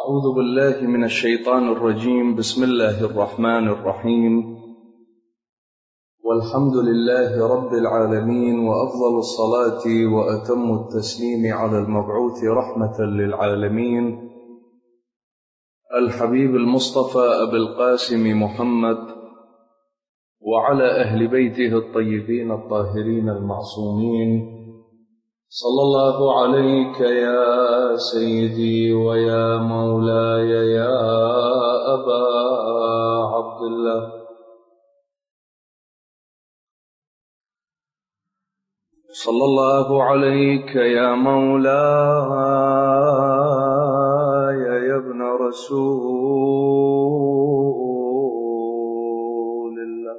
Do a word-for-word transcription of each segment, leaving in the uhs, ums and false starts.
أعوذ بالله من الشيطان الرجيم. بسم الله الرحمن الرحيم. والحمد لله رب العالمين، وأفضل الصلاة وأتم التسليم على المبعوث رحمة للعالمين الحبيب المصطفى أبي القاسم محمد، وعلى أهل بيته الطيبين الطاهرين المعصومين. صلى الله عليك يا سيدي ويا مولاي يا أبا عبد الله. صلى الله عليك يا مولاي يا ابن رسول الله.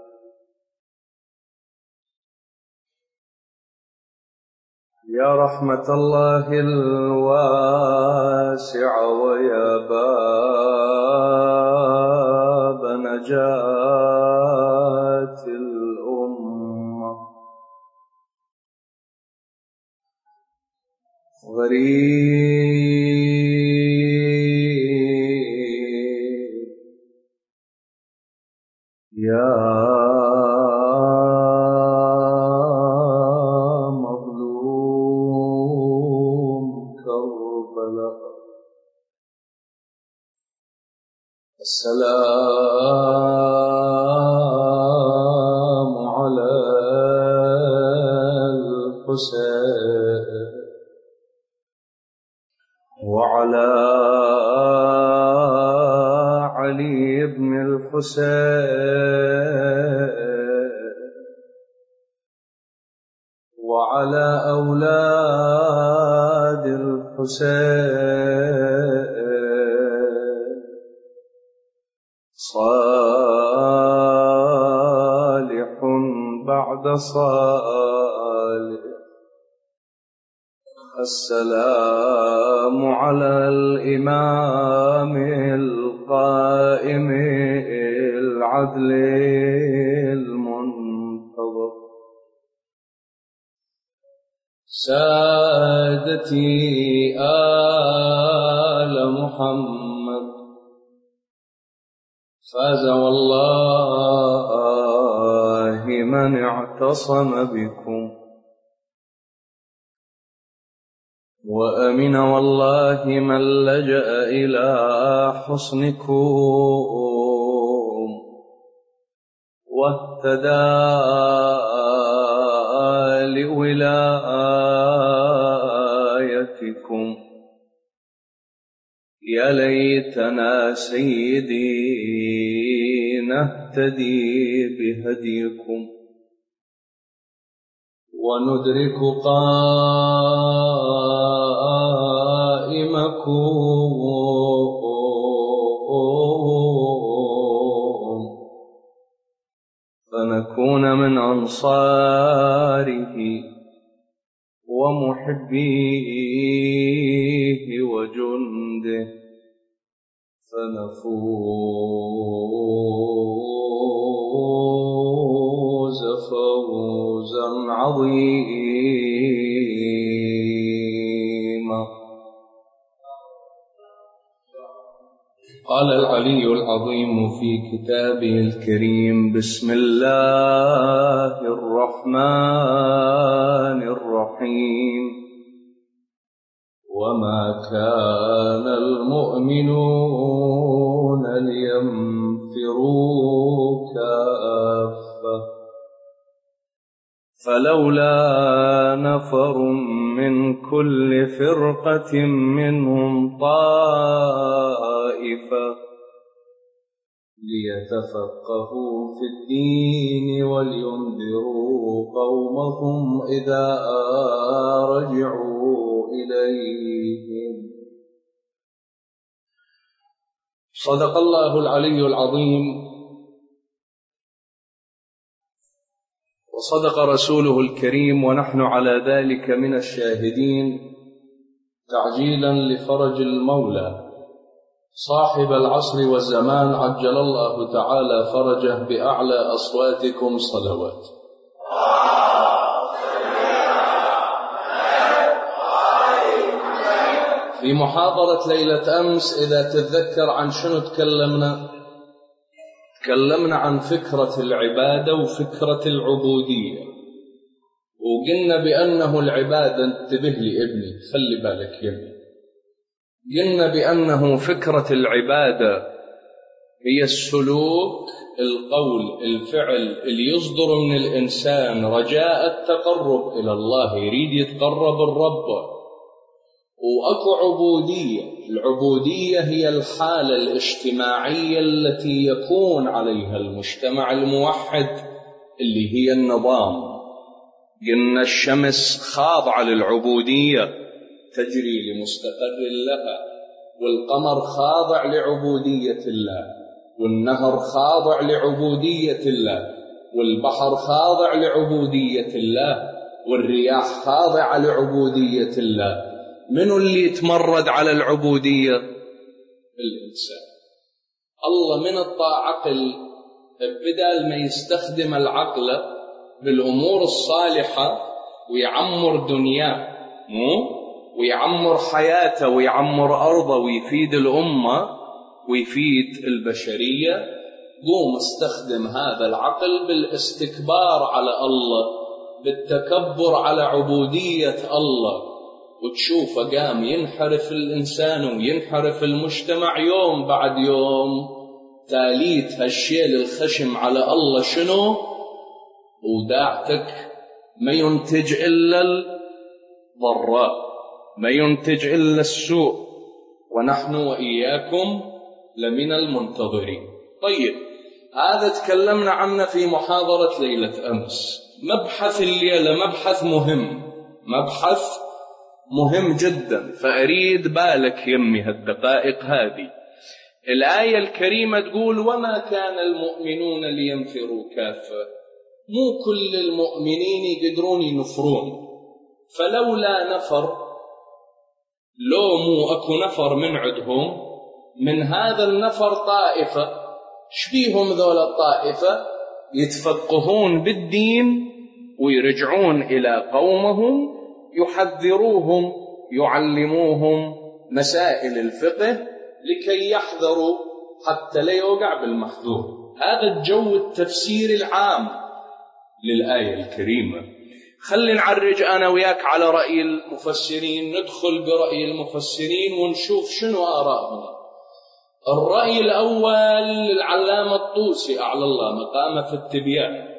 يا رحمة الله الواسعة ويا باب نجاة الأمة، غريب يا السلام على الحسين وعلى علي بن الحسين وعلى أولاد الحسين، صالح بعد صالح. السلام على الإمام القائم العدل المنتظر، سادتي آل محمد. فاز والله من اعتصم بكم، وأمن والله من لجأ إلى حصنكم، واهتدى لولايتكم. يا ليتنا سيدي نهتدي بهديكم وندرك قائمكم، فنكون من أنصاره ومحبيه وجنده، فنفوز فوزا عظيما. قال العلي العظيم في كتابه الكريم: بسم الله الرحمن الرحيم. وما كان المؤمنون لينفروا كافة، فلولا نفر من كل فرقة منهم طائفة ليتفقهوا في الدين ولينذروا قومهم إذا رجعوا إليهم. صدق الله العلي العظيم، وصدق رسوله الكريم، ونحن على ذلك من الشاهدين، تعجيلا لفرج المولى صاحب العصر والزمان عجل الله تعالى فرجه بأعلى أصواتكم صلوات. في محاضرة ليلة أمس إذا تتذكر عن شنو تكلمنا؟ تكلمنا عن فكرة العبادة وفكرة العبودية، وقلنا بأنه العبادة، انتبه لي ابني خلي بالك يمي، قلنا بأنه فكرة العبادة هي السلوك، القول، الفعل اللي يصدر من الإنسان رجاء التقرب إلى الله، يريد يتقرب الرب. وأكو عبودية، العبودية هي الحالة الاجتماعية التي يكون عليها المجتمع الموحد اللي هي النظام. قلنا الشمس خاضعة للعبودية تجري لمستقر لها، والقمر خاضع لعبودية الله، والنهر خاضع لعبودية الله، والبحر خاضع لعبودية الله، والرياح خاضعة لعبودية الله. من اللي يتمرد على العبودية؟ الإنسان. الله من الطاعقل بدل ما يستخدم العقل بالأمور الصالحة ويعمر دنياه مو ويعمر حياته ويعمر أرضه ويفيد الأمة ويفيد البشرية، قوم استخدم هذا العقل بالاستكبار على الله، بالتكبر على عبودية الله، وتشوفه قام ينحرف الإنسان وينحرف المجتمع يوم بعد يوم. تاليت هالشيل الخشم على الله شنو؟ وداعتك ما ينتج إلا الضراء، ما ينتج إلا السوء، ونحن وإياكم لمن المنتظرين. طيب، هذا تكلمنا عنه في محاضرة ليلة أمس. مبحث الليلة مبحث مهم، مبحث مهم جدا، فأريد بالك يمي هالدقائق هذه. الآية الكريمة تقول: وما كان المؤمنون لينفروا كافة. مو كل المؤمنين يقدرون ينفرون، فلولا نفر، لو مو أكو نفر من عندهم، من هذا النفر طائفة، شبيهم ذول الطائفة؟ يتفقهون بالدين ويرجعون إلى قومهم، يحذروهم، يعلموهم مسائل الفقه لكي يحذروا حتى لا يوقع بالمحذور. هذا الجو التفسير العام للآية الكريمة. خلي نعرج أنا وياك على رأي المفسرين، ندخل برأي المفسرين ونشوف شنو آرائهم. الرأي الأول للعلامة الطوسي أعلى الله مقامه في التبيان.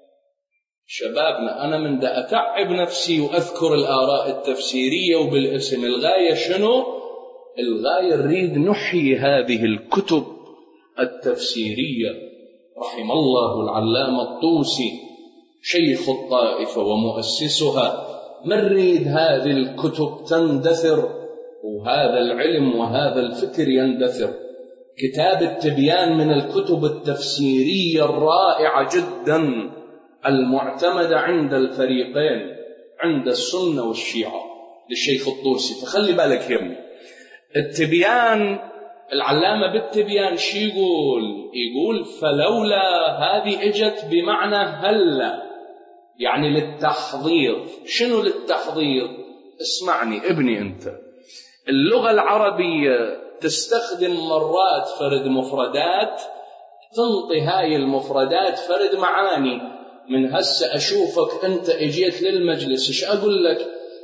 شبابنا، أنا من دا أتعب نفسي وأذكر الآراء التفسيرية وبالاسم. الغاية شنو؟ الغاية نريد نحيي هذه الكتب التفسيرية. رحم الله العلامة الطوسي شيخ الطائفة ومؤسسها. ما نريد هذه الكتب تندثر وهذا العلم وهذا الفكر يندثر. كتاب التبيان من الكتب التفسيرية الرائعة جدا المعتمدة عند الفريقين، عند السنة والشيعة، للشيخ الطوسي. فخلي بالك يمي، التبيان، العلامة بالتبيان شي يقول؟ يقول فلولا، هذه اجت بمعنى هلا، يعني للتحضير. شنو للتحضير؟ اسمعني ابني انت، اللغة العربية تستخدم مرات فرد مفردات، تنطي هاي المفردات فرد معاني. من هسه أشوفك أنت اجيت للمجلس، إيش أقول لك؟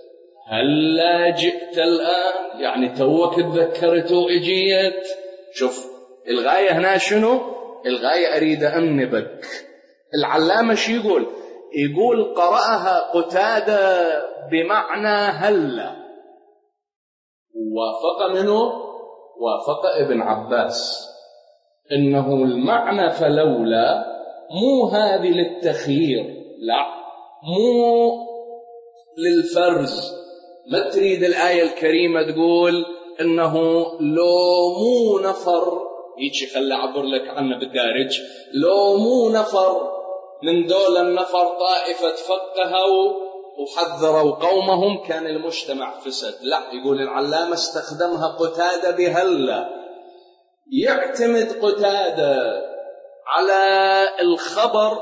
هلا جئت الآن، يعني توك تذكرت وإجيت. شوف الغاية هنا شنو؟ الغاية أريد أنبك. العلامة شو يقول؟ يقول قرأها قتادة بمعنى هلا، وافق منه، وافق ابن عباس، إنه المعنى فلولا مو هذه للتخيير، لا، مو للفرز. ما تريد الآية الكريمة تقول إنه لو مو نفر، هيك خلي أعبر لك عنه بالدارج، لو مو نفر من دول النفر طائفة تفقهوا وحذروا قومهم كان المجتمع فسد. لا، يقول العلامة استخدمها قتادة بهلا. يعتمد قتادة على الخبر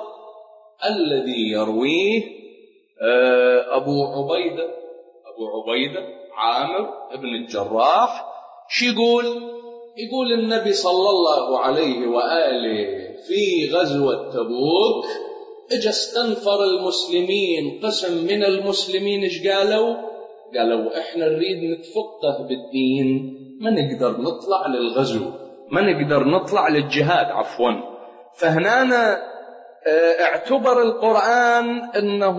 الذي يرويه أبو عبيدة أبو عبيدة عامر بن الجراح. شو يقول؟ يقول النبي صلى الله عليه وآله في غزوة تبوك اجا استنفر المسلمين قسم من المسلمين. ايش قالوا؟ قالوا احنا نريد نتفقه بالدين، ما نقدر نطلع للغزو، ما نقدر نطلع للجهاد عفوا. فهنا اعتبر القرآن انه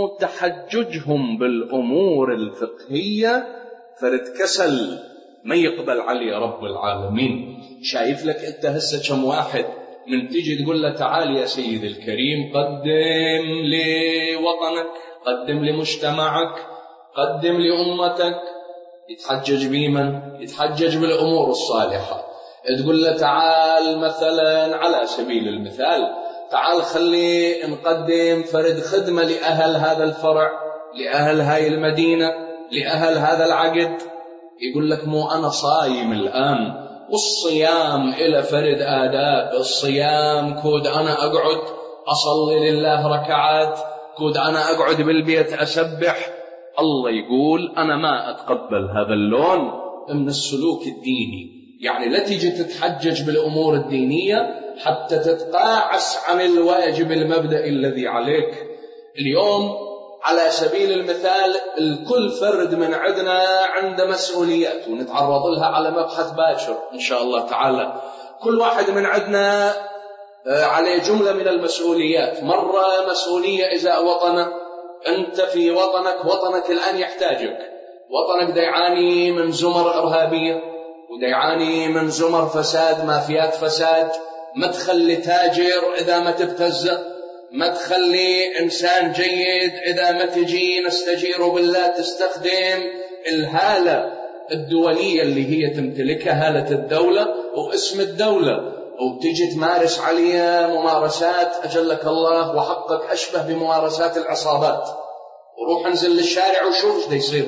تحججهم بالامور الفقهية فرد كسل ما يقبل عليه رب العالمين. شايف لك انت هسه كم واحد من تيجي تقول له تعال يا سيد الكريم قدم لوطنك، قدم لمجتمعك، قدم لأمتك، يتحجج بمن؟ يتحجج بالأمور الصالحة. تقول له تعال مثلا على سبيل المثال تعال خلي نقدم فرد خدمة لأهل هذا الفرع، لأهل هاي المدينة، لأهل هذا العقد. يقول لك مو أنا صايم الآن، والصيام إلى فرد آداب. الصيام كود أنا أقعد أصلي لله ركعات، كود أنا أقعد بالبيت أسبح. الله يقول أنا ما أتقبل هذا اللون من السلوك الديني. يعني لا تيجي تتحجج بالأمور الدينية حتى تتقاعس عن الواجب المبدئي الذي عليك. اليوم على سبيل المثال الكل فرد من عندنا عنده مسؤوليات، ونتعرض لها على مبحث باكر إن شاء الله تعالى. كل واحد من عندنا عليه جملة من المسؤوليات. مرة مسؤولية إزاء وطنه، أنت في وطنك، وطنك الآن يحتاجك، وطنك دا يعاني من زمر إرهابية، ودا يعاني من زمر فساد، مافيات فساد. ما تخلي تاجر إذا ما تبتزه، ما تخلي إنسان جيد إذا ما تجي نستجير بالله تستخدم الهالة الدولية اللي هي تمتلكها، هالة الدولة واسم الدولة، وتجي تمارس عليها ممارسات أجلك الله وحقك أشبه بممارسات العصابات. وروح انزل للشارع وشوف ايش دا يصير.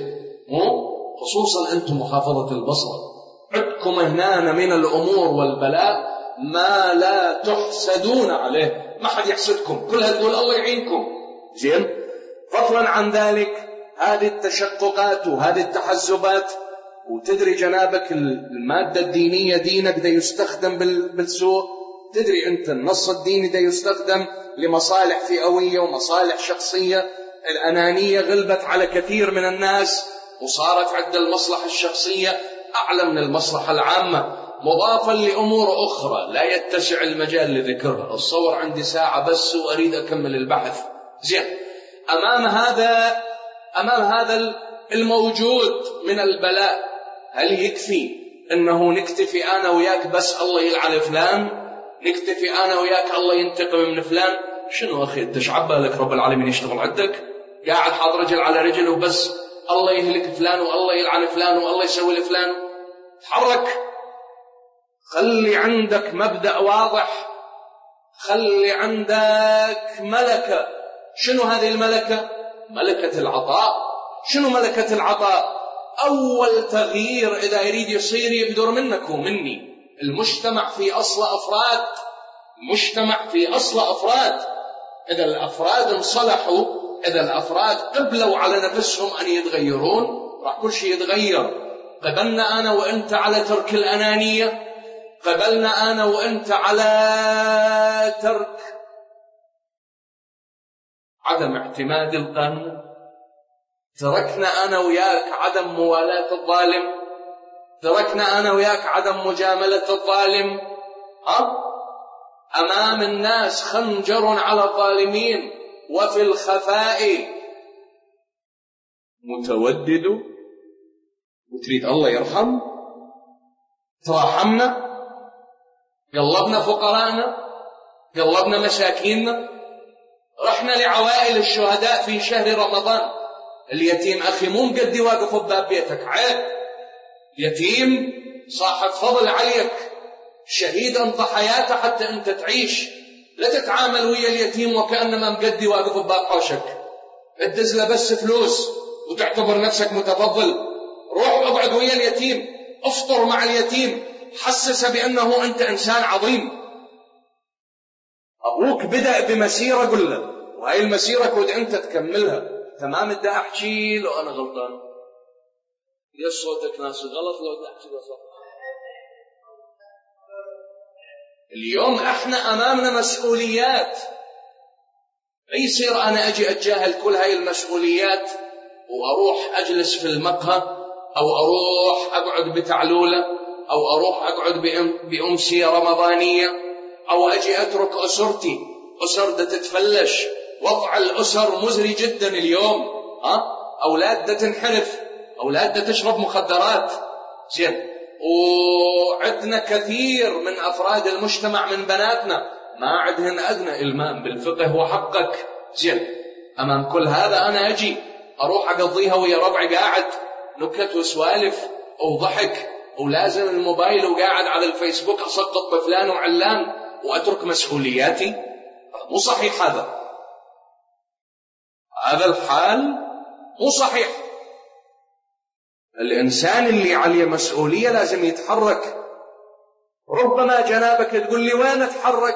خصوصا أنتم محافظة البصرة عندكم هنا من الأمور والبلاء ما لا تحسدون عليه. ما حد يحسدكم، كلها تقول الله يعينكم. زين. فضلا عن ذلك هذه التشققات وهذه التحزبات، وتدري جنابك المادة الدينية دينك دا يستخدم بالسوء. تدري أنت النص الديني دا يستخدم لمصالح فئوية ومصالح شخصية. الأنانية غلبت على كثير من الناس وصارت عند المصلحة الشخصية أعلى من المصلحة العامة، مضافا لأمور أخرى لا يتسع المجال لذكرها. الصور عندي ساعة بس وأريد أكمل البحث. زين. أمام هذا أمام هذا الموجود من البلاء، هل يكفي أنه نكتفي أنا وياك بس الله يلعن فلان، نكتفي أنا وياك الله ينتقم من فلان؟ شنو أخي أنت شعب بالك رب العالمين يشتغل عندك؟ قاعد حاضر رجل على رجل وبس الله يهلك فلان والله يلعن فلان والله يسوي لفلان. تحرك، خلي عندك مبدأ واضح، خلي عندك ملكة. شنو هذه الملكة؟ ملكة العطاء. شنو ملكة العطاء؟ أول تغيير إذا يريد يصير يقدر منك ومني. المجتمع في أصل أفراد، مجتمع في أصل أفراد. إذا الأفراد انصلحوا، إذا الأفراد قبلوا على نفسهم أن يتغيرون، راح كل شيء يتغير. قبلنا أنا وأنت على ترك الأنانية، قبلنا أنا وأنت على ترك عدم اعتماد القانون، تركنا أنا وياك عدم موالاة الظالم، تركنا أنا وياك عدم مجاملة الظالم. ها؟ أمام الناس خنجر على الظالمين، وفي الخفاء متودد وتريد الله يرحم. تراحمنا، قلبنا فقراءنا، قلبنا مساكيننا، رحنا لعوائل الشهداء في شهر رمضان. اليتيم أخي مو مقدي واقف بباب بيتك، عيب. يتيم صاحب فضل عليك، شهيد انطى حياته حتى أنت تعيش. لا تتعامل ويا اليتيم وكأنما مقدي واقف بباب حوشك، ادز له بس فلوس وتعتبر نفسك متفضل. روح اقعد ويا اليتيم، افطر مع اليتيم، حسسه بأنه أنت إنسان عظيم. أبوك بدأ بمسيرة، قل له وهي المسيرة كود أنت تكملها. تمام. بدي أحكي له أنا غلطان، ليش صوتك ناس غلط لو تحكي صح؟ اليوم احنا امامنا مسؤوليات، لا يصير انا اجي اتجاهل كل هاي المسؤوليات واروح اجلس في المقهى او اروح اقعد بتعلولة او اروح اقعد بامسية رمضانية او اجي اترك اسرتي. اسر دا تتفلش، وضع الاسر مزري جدا اليوم. ها اولاد دا تنحرف، اولاد دا تشرب مخدرات. زين، وعندنا كثير من أفراد المجتمع من بناتنا ما عندهن أدنى إلمام بالفقه وحقك. زين، أمام كل هذا أنا أجي أروح أقضيها ويا ربعي قاعد نكت وسوالف أو ضحك، ولازم الموبايل وقاعد على الفيسبوك أسقط بفلان وعلان وأترك مسؤولياتي؟ مو صحيح هذا. هذا الحال مو صحيح. الإنسان اللي عليه مسؤولية لازم يتحرك. ربما جنابك تقول لي وين أتحرك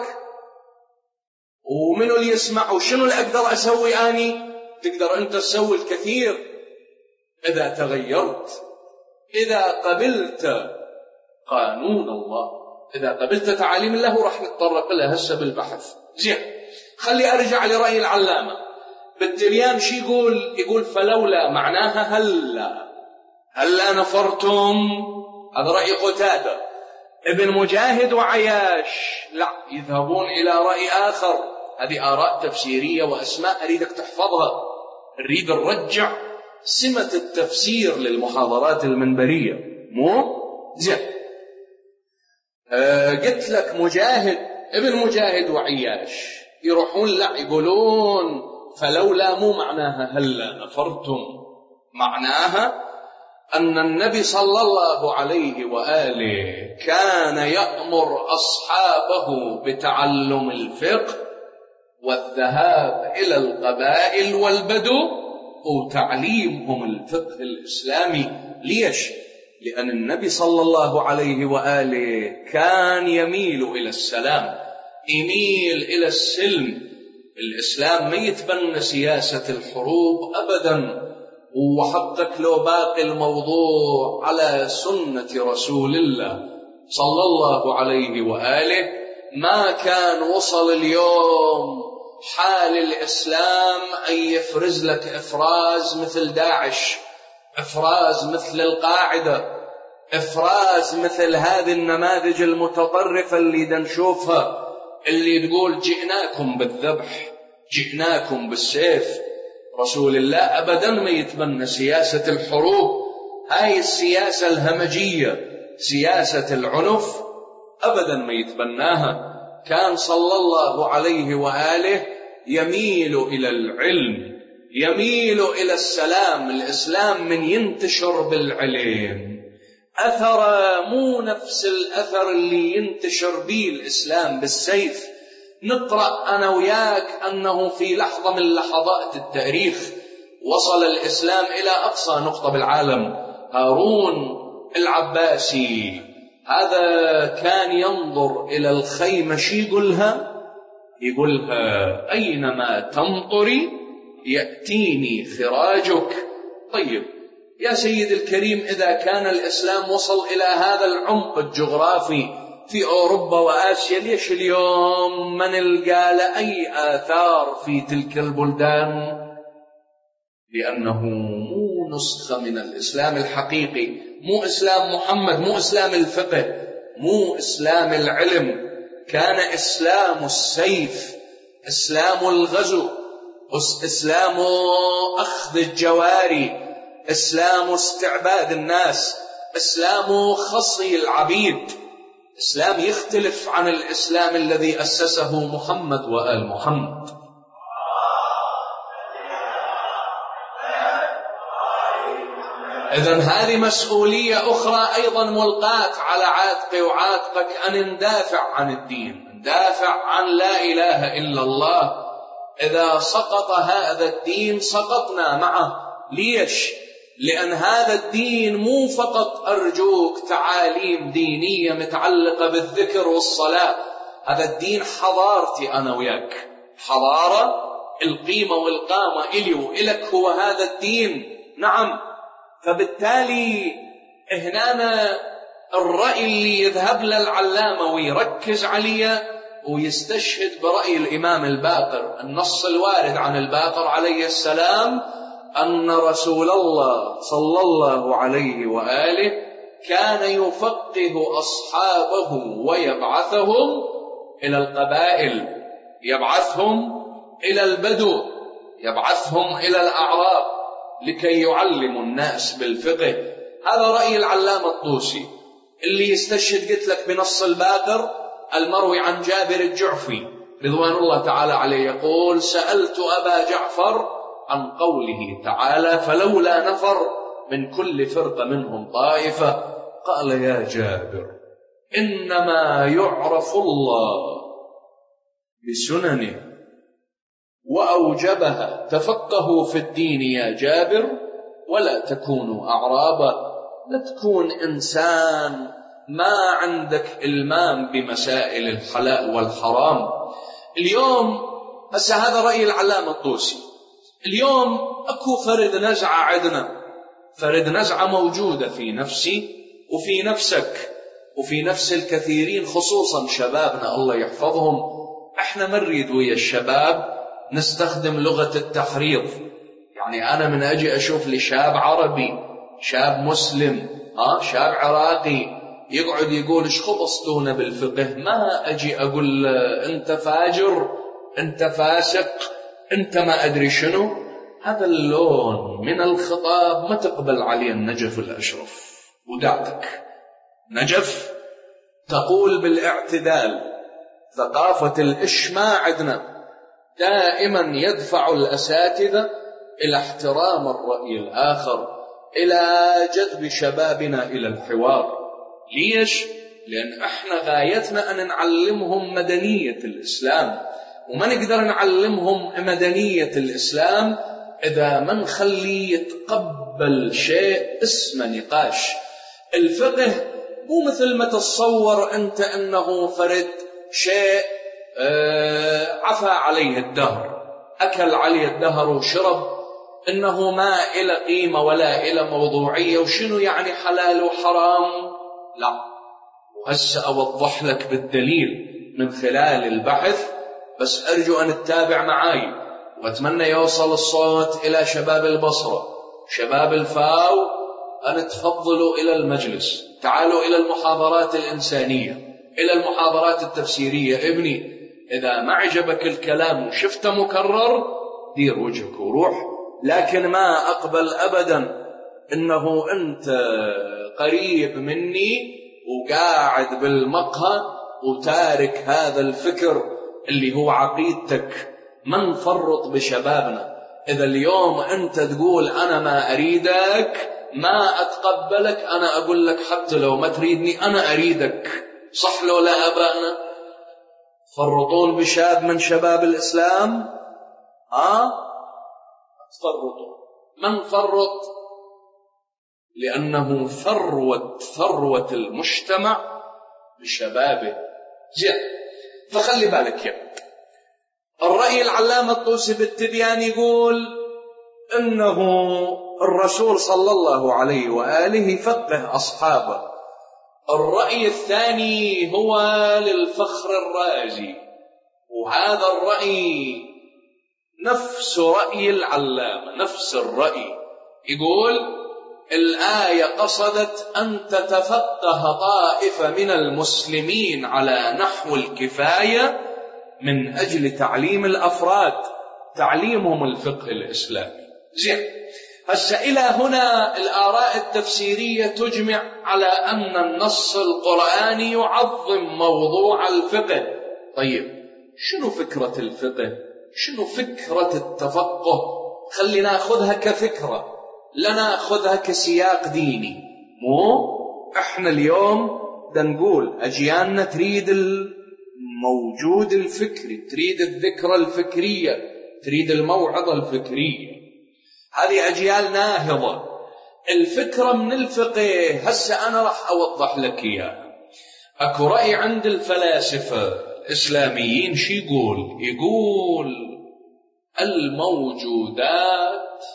ومنو اللي يسمع وشنو اللي أقدر أسوي أني؟ تقدر أنت تسوي الكثير إذا تغيرت، إذا قبلت قانون الله، إذا قبلت تعاليم الله. وراح نتطرق لها هسه بالبحث. زين، خلي أرجع لرأي العلامة بالتبيان. شي يقول؟ يقول فلولا معناها هلا، هلا نفرتم. هذا رأي قتادة. ابن مجاهد وعياش لا يذهبون إلى رأي آخر. هذه آراء تفسيرية وأسماء أريدك تحفظها. نريد نرجع سمة التفسير للمحاضرات المنبرية. مو زين. أه قلت لك مجاهد، ابن مجاهد وعياش يروحون لا يقولون فلولا مو معناها هلا نفرتم، معناها أن النبي صلى الله عليه وآله كان يأمر أصحابه بتعلم الفقه والذهاب إلى القبائل والبدو وتعليمهم الفقه الإسلامي. ليش؟ لأن النبي صلى الله عليه وآله كان يميل إلى السلام، يميل إلى السلم. الإسلام ما يتبنى سياسة الحروب أبداً. وحطك لو باقي الموضوع على سنة رسول الله صلى الله عليه وآله ما كان وصل اليوم حال الإسلام أن يفرز لك إفراز مثل داعش، إفراز مثل القاعدة، إفراز مثل هذه النماذج المتطرفة اللي دنشوفها، اللي تقول جئناكم بالذبح، جئناكم بالسيف. رسول الله أبدا ما يتبنى سياسة الحروب، هاي السياسة الهمجية، سياسة العنف، أبدا ما يتبناها. كان صلى الله عليه وآله يميل إلى العلم، يميل إلى السلام. الإسلام من ينتشر بالعلم. أثر مو نفس الأثر اللي ينتشر به الإسلام بالسيف. نقرأ أنا وياك أنه في لحظة من لحظات التاريخ وصل الإسلام إلى أقصى نقطة بالعالم. هارون العباسي هذا كان ينظر إلى الخيمة، شي يقولها؟ يقولها أينما تمطري يأتيني خراجك. طيب يا سيد الكريم، إذا كان الإسلام وصل إلى هذا العمق الجغرافي في أوروبا وآسيا، ليش اليوم ما نلقى له أي آثار في تلك البلدان؟ لأنه مو نسخة من الإسلام الحقيقي، مو إسلام محمد، مو إسلام الفقه، مو إسلام العلم. كان إسلام السيف، إسلام الغزو، إسلام أخذ الجواري، إسلام استعباد الناس، إسلام خصي العبيد. إسلام يختلف عن الإسلام الذي أسسه محمد وآل محمد. إذن هذه مسؤولية أخرى أيضا ملقاة على عاتقي وعاتقك، أن ندافع عن الدين، ندافع عن لا إله إلا الله. إذا سقط هذا الدين سقطنا معه. ليش؟ لأن هذا الدين مو فقط أرجوك تعاليم دينية متعلقة بالذكر والصلاة. هذا الدين حضارتي أنا وياك، حضارة القيمة والقامة إلي وإلك هو هذا الدين. نعم، فبالتالي هنا الرأي اللي يذهب للعلامة ويركز عليه ويستشهد برأي الإمام الباقر، النص الوارد عن الباقر عليه السلام أن رسول الله صلى الله عليه وآله كان يفقه أصحابه ويبعثهم إلى القبائل، يبعثهم إلى البدو، يبعثهم إلى الأعراب لكي يعلموا الناس بالفقه. هذا رأي العلامة الطوسي اللي يستشهد قلت لك بنص الباقر المروي عن جابر الجعفي رضوان الله تعالى عليه، يقول: سألت أبا جعفر عن قوله تعالى: فلولا نفر من كل فرقة منهم طائفة، قال: يا جابر إنما يعرف الله بسننه وأوجبها، تفقهوا في الدين يا جابر ولا تكونوا أعرابا. لا تكون إنسان ما عندك إلمام بمسائل الحلال والحرام. اليوم هسه هذا رأي العلامة الطوسي. اليوم أكو فرد نزعة عندنا، فرد نزعة موجودة في نفسي وفي نفسك وفي نفس الكثيرين، خصوصا شبابنا الله يحفظهم. احنا ما نريد ويا الشباب نستخدم لغة التحريض. يعني أنا من أجي أشوف لي شاب عربي، شاب مسلم، ها شاب عراقي يقعد يقول إيش خبصتونا بالفقه، ما أجي أقول أنت فاجر، أنت فاسق، أنت ما أدري شنو. هذا اللون من الخطاب ما تقبل عليه النجف الأشرف. ودعتك نجف تقول بالاعتدال. ثقافة الإشماع عندنا دائما يدفع الأساتذة إلى احترام الرأي الآخر، إلى جذب شبابنا إلى الحوار. ليش؟ لأن احنا غايتنا أن نعلمهم مدنية الإسلام، وما نقدر نعلمهم مدنية الإسلام إذا ما نخليه يتقبل شيء اسمه نقاش. الفقه مو مثل ما تتصور أنت أنه فرد شيء آه عفى عليه الدهر، أكل عليه الدهر وشرب، إنه ما إلى قيمة ولا إلى موضوعية، وشنو يعني حلال وحرام. لا، وهسه أوضح لك بالدليل من خلال البحث، بس أرجو أن تتابع معاي، وأتمنى يوصل الصوت إلى شباب البصرة، شباب الفاو، أن تفضلوا إلى المجلس، تعالوا إلى المحاضرات الإنسانية، إلى المحاضرات التفسيرية. ابني إذا ما عجبك الكلام وشفته مكرر دير وجهك وروح، لكن ما أقبل أبدا إنه أنت قريب مني وقاعد بالمقهى وتارك هذا الفكر اللي هو عقيدتك. ما نفرط بشبابنا. إذا اليوم أنت تقول أنا ما أريدك، ما أتقبلك، أنا أقول لك حتى لو ما تريدني أنا أريدك. صح لو لا أبائنا فرطون بشاب من شباب الإسلام؟ ها تفرطوا. من فرط؟ لأنه ثروة ثروة المجتمع بشبابه. زين، فخلي بالك يا الرأي العلامة الطوسي بالتبيان يقول إنه الرسول صلى الله عليه وآله فقه أصحابه. الرأي الثاني هو للفخر الرازي، وهذا الرأي نفس رأي العلامة، نفس الرأي. يقول الآية قصدت أن تتفقه طائفة من المسلمين على نحو الكفاية من أجل تعليم الأفراد، تعليمهم الفقه الإسلامي. زين، هسه إلى هنا الآراء التفسيرية تجمع على أن النص القرآني يعظم موضوع الفقه. طيب شنو فكرة الفقه؟ شنو فكرة التفقه؟ خلي ناخذها كفكرة، لا ناخذها كسياق ديني. مو احنا اليوم دنقول أجيالنا تريد الموجود الفكري، تريد الذكرى الفكرية، تريد الموعظة الفكرية. هذه أجيال ناهضة. الفكرة من الفقه هسه أنا راح أوضح لك إياها. أكو رأي عند الفلاسفة الإسلاميين شي يقول؟ يقول الموجودات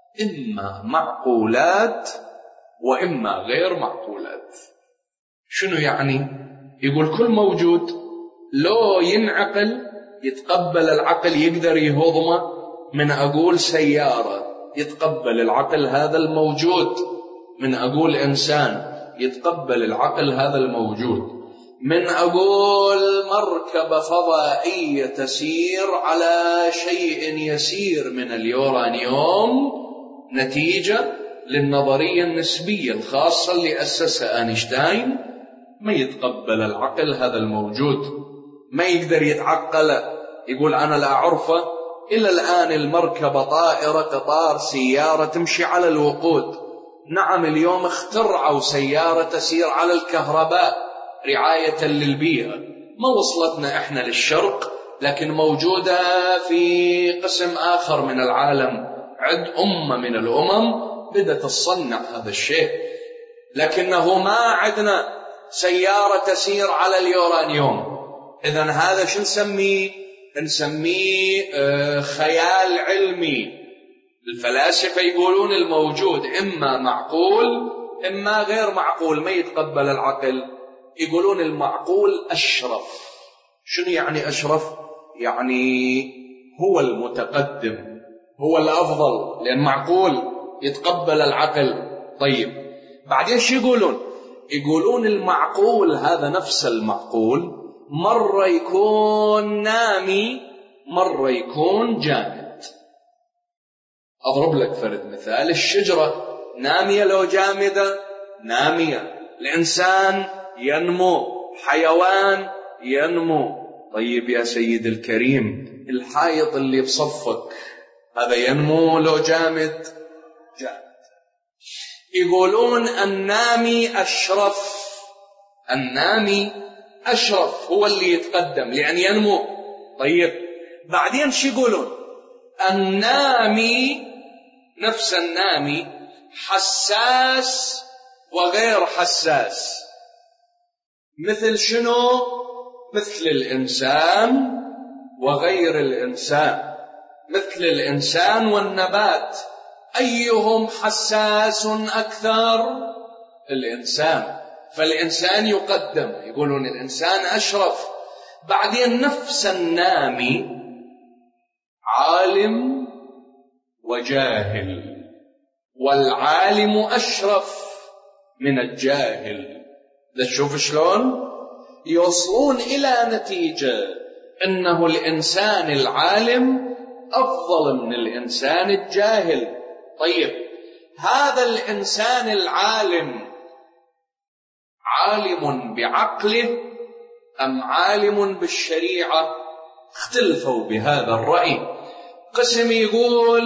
إما معقولات وإما غير معقولات. شنو يعني؟ يقول كل موجود لو ينعقل يتقبل العقل يقدر يهضمه. من أقول سيارة يتقبل العقل هذا الموجود، من أقول إنسان يتقبل العقل هذا الموجود، من أقول مركبة فضائية تسير على شيء يسير من اليورانيوم نتيجة للنظرية النسبية الخاصة اللي أسسها أينشتاين، ما يتقبل العقل هذا الموجود، ما يقدر يتعقله. يقول أنا لا أعرفه إلى الآن. المركبة طائرة، قطار، سيارة تمشي على الوقود. نعم اليوم اخترعوا سيارة تسير على الكهرباء رعاية للبيئة، ما وصلتنا إحنا للشرق، لكن موجودة في قسم آخر من العالم. عد أمة من الأمم بدأت تصنع هذا الشيء، لكنه ما عندنا سيارة تسير على اليورانيوم. إذن هذا شو نسميه؟ نسميه آه خيال علمي. الفلاسفة يقولون الموجود إما معقول إما غير معقول، ما يتقبل العقل. يقولون المعقول أشرف. شنو يعني أشرف؟ يعني هو المتقدم، هو الأفضل، لأن معقول يتقبل العقل. طيب بعدين شو يقولون؟ يقولون المعقول هذا نفس المعقول مرة يكون نامي مرة يكون جامد. أضرب لك فرد مثال. الشجرة نامية لو جامدة؟ نامية. الإنسان ينمو، حيوان ينمو. طيب يا سيد الكريم، الحائط اللي بصفك هذا ينمو لو جامد؟ جامد. يقولون النامي أشرف، النامي أشرف هو اللي يتقدم لأن ينمو. طيب بعدين شو يقولون؟ النامي نفس النامي حساس وغير حساس. مثل شنو؟ مثل الإنسان وغير الإنسان، مثل الإنسان والنبات. أيهم حساس أكثر؟ الإنسان. فالإنسان يقدم، يقولون الإنسان أشرف. بعدين نفس النامي عالم وجاهل، والعالم أشرف من الجاهل. ده تشوف شلون يوصلون إلى نتيجة أنه الإنسان العالم أفضل من الإنسان الجاهل. طيب هذا الإنسان العالم عالم بعقله أم عالم بالشريعة؟ اختلفوا بهذا الرأي. قسم يقول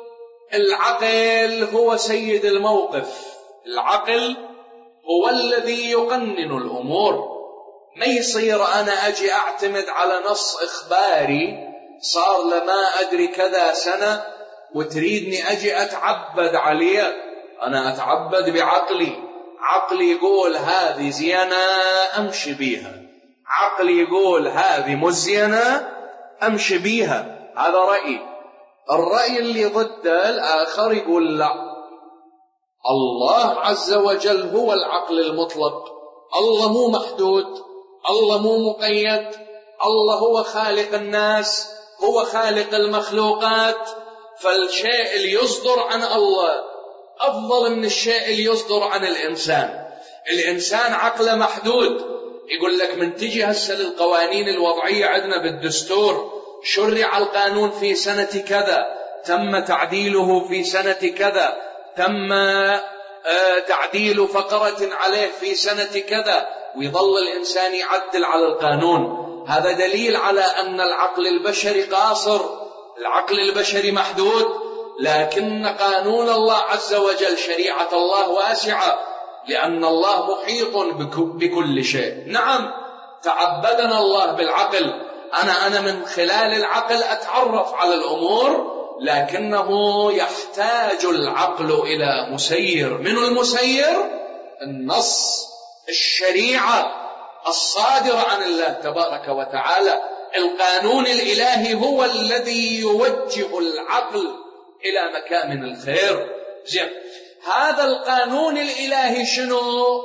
العقل هو سيد الموقف، العقل هو الذي يقنن الأمور. ما يصير أنا أجي أعتمد على نص إخباري صار لما أدري كذا سنة وتريدني أجي أتعبد عليه. أنا أتعبد بعقلي، عقلي يقول هذه زينة أمشي بيها، عقلي يقول هذه مزينة أمشي بيها. هذا رأيي. الرأي اللي ضده الآخر يقول لا، الله عز وجل هو العقل المطلق، الله مو محدود، الله مو مقيد، الله هو خالق الناس، هو خالق المخلوقات. فالشيء اللي يصدر عن الله أفضل من الشيء اللي يصدر عن الإنسان. الإنسان عقله محدود. يقول لك من تجي هسه للقوانين الوضعية عندنا بالدستور، شرع القانون في سنة كذا، تم تعديله في سنة كذا، تم تعديل فقرة عليه في سنة كذا، ويظل الإنسان يعدل على القانون. هذا دليل على أن العقل البشري قاصر، العقل البشري محدود. لكن قانون الله عز وجل، شريعة الله واسعة، لأن الله محيط بكل شيء. نعم تعبدنا الله بالعقل، أنا أنا من خلال العقل أتعرف على الأمور، لكنه يحتاج العقل إلى مسير. من المسير؟ النص، الشريعة الصادرة عن الله تبارك وتعالى. القانون الإلهي هو الذي يوجه العقل إلى مكامن الخير. زين، هذا القانون الإلهي شنو؟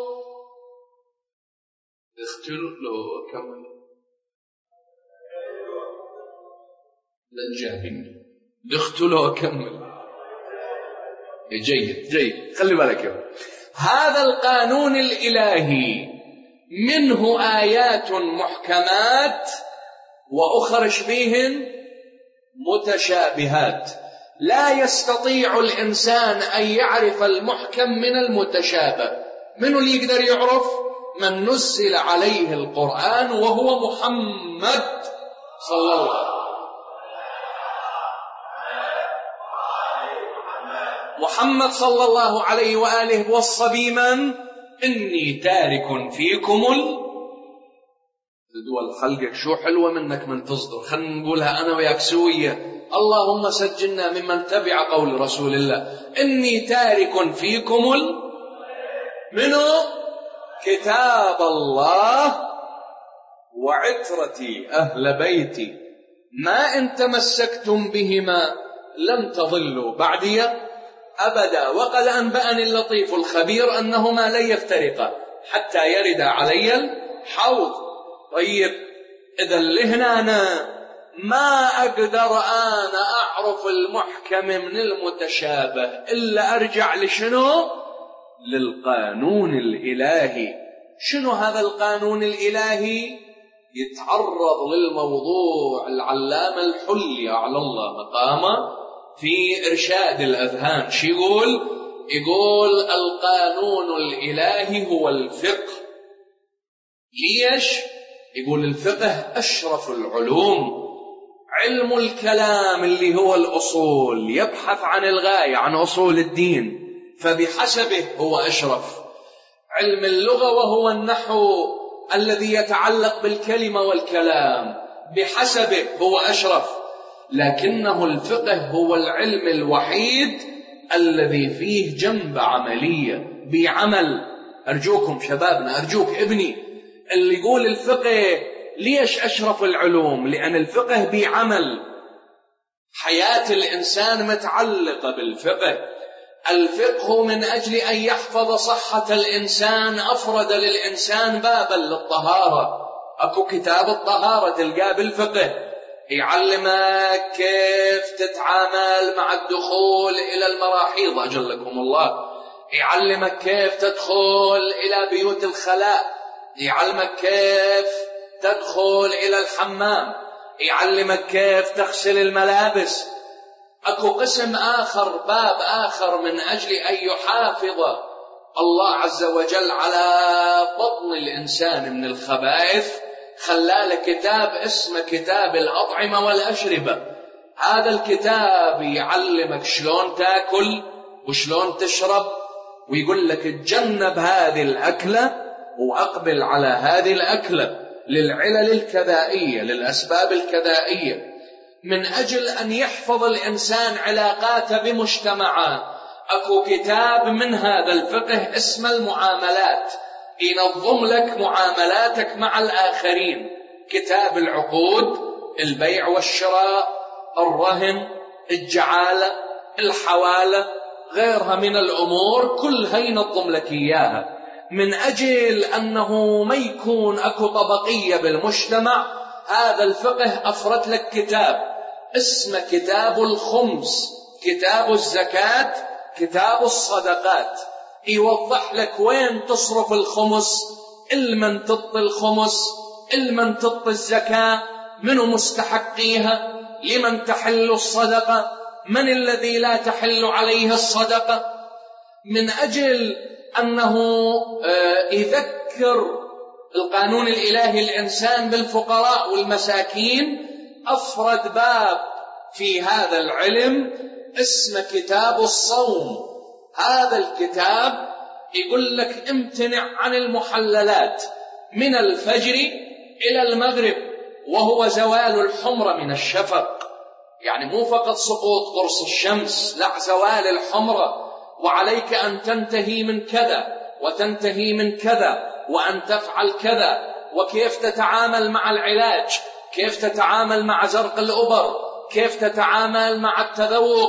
اختلوا كمل للجاهلين اختلوا كمل جيد جيد خلي بالك يا. هذا القانون الإلهي منه آيات محكمات وأخر شبيهن متشابهات. لا يستطيع الإنسان أن يعرف المحكم من المتشابه. من اللي يقدر يعرف؟ من نزل عليه القرآن وهو محمد صلى الله عليه وسلم. محمد صلى الله عليه وآله وصى بمن؟ إني تارك فيكم ال دول خلقك شو حلوة منك من تصدر. خلنا نقولها أنا وياك سوية. اللهم سجلنا ممن تبع قول رسول الله. إني تارك فيكم ال منه كتاب الله وعترتي أهل بيتي ما إن تمسكتم بهما لن تضلوا بعدي أبدا. وقد أنبأني اللطيف الخبير أنهما لن يفترقا حتى يرد علي الحوض. طيب إذا لهنا أنا ما أقدر أنا أعرف المحكم من المتشابه إلا أرجع لشنو؟ للقانون الإلهي. شنو هذا القانون الإلهي؟ يتعرض للموضوع العلامة الحلي على الله مقامه في إرشاد الأذهان. شو يقول؟ يقول القانون الإلهي هو الفقه. ليش؟ يقول الفقه أشرف العلوم. علم الكلام اللي هو الأصول يبحث عن الغاية، عن أصول الدين، فبحسبه هو أشرف. علم اللغة وهو النحو الذي يتعلق بالكلمة والكلام بحسبه هو أشرف. لكنه الفقه هو العلم الوحيد الذي فيه جنب عملية بعمل. أرجوكم شبابنا، أرجوك ابني اللي يقول الفقه ليش أشرف العلوم؟ لأن الفقه بعمل. حياة الإنسان متعلقة بالفقه. الفقه من أجل أن يحفظ صحة الإنسان أفرد للإنسان بابا للطهارة. أكو كتاب الطهارة تلقاه بالفقه، يعلمك كيف تتعامل مع الدخول إلى المراحيض أجلكم الله، يعلمك كيف تدخل إلى بيوت الخلاء، يعلمك كيف تدخل إلى الحمام، يعلمك كيف تغسل الملابس. أكو قسم آخر، باب آخر من أجل أن يحافظ الله عز وجل على بطن الإنسان من الخبائث، خلال كتاب اسمه كتاب الأطعمة والأشربة. هذا الكتاب يعلمك شلون تأكل وشلون تشرب، ويقول لك تجنب هذه الأكلة وأقبل على هذه الأكلة للعلل الكذائية، للأسباب الكذائية، من أجل أن يحفظ الإنسان علاقاته بمجتمعه. أكو كتاب من هذا الفقه اسمه المعاملات، ينظم لك معاملاتك مع الآخرين. كتاب العقود، البيع والشراء، الرهن، الجعالة، الحوالة، غيرها من الأمور كلها ينظم لك إياها، من أجل أنه ما يكون أكو طبقية بالمجتمع. هذا الفقه أفرد لك كتاب اسمه كتاب الخمس، كتاب الزكاة، كتاب الصدقات، يوضح لك وين تصرف الخمس، المن تعطي الخمس، المن تعطي الزكاة، منو مستحقيها، لمن تحل الصدقة، من الذي لا تحل عليه الصدقة، من أجل أنه يذكر القانون الإلهي الإنسان بالفقراء والمساكين. أفرد باب في هذا العلم اسمه كتاب الصوم. هذا الكتاب يقول لك امتنع عن المحللات من الفجر إلى المغرب، وهو زوال الحمرة من الشفق، يعني مو فقط سقوط قرص الشمس، لا، زوال الحمرة. وعليك أن تنتهي من كذا وتنتهي من كذا وأن تفعل كذا، وكيف تتعامل مع العلاج، كيف تتعامل مع زرق الأبر، كيف تتعامل مع التذوق،